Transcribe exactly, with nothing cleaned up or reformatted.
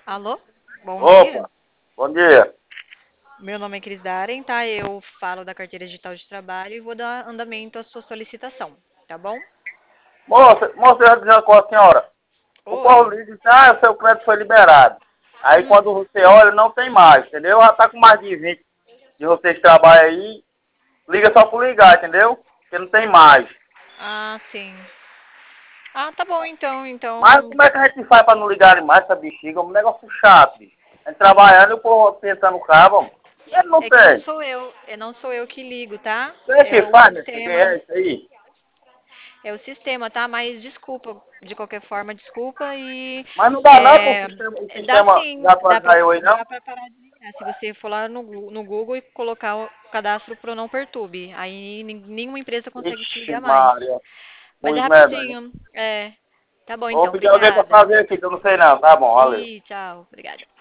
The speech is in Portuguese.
Alô? Bom dia. Opa, bom dia. Meu nome é Cris Daren, tá? Eu falo da carteira digital de trabalho e vou dar andamento à sua solicitação, tá bom? Moça, moça, eu ia dizer uma coisa, senhora. O povo Oi. diz, ah, o seu crédito foi liberado. Aí Hum. quando você olha, não tem mais, entendeu? Já tá com mais de vinte de vocês que trabalham aí. Liga só por ligar, entendeu? Porque não tem mais. Ah, sim. Ah, tá bom então. Mas Então, como é que a gente faz pra não ligarem mais essa bexiga? É um negócio chato, bicho. A gente trabalhando e o povo tentando cabo. Ele não é que não tem. sou eu, é não sou eu que ligo, tá? Você É que o faz, minha filha, quem sistema. é isso aí? É o sistema, tá? Mas desculpa, de qualquer forma, desculpa e Mas não dá não pro é, sistema, o dá sistema sim, já dá pra, atualizar eu aí, não? dá pra parar de ligar. Se você for lá no, Gu- no Google e colocar o cadastro pro não perturbe, aí nin- nenhuma empresa consegue te Ixi, ligar mais. Maria. Mas é Muito medonho. rapidinho. É. Tá bom Vou então, pedir alguém pra obrigada. fazer aqui, que eu não sei não. Tá bom, valeu. E tchau, obrigada.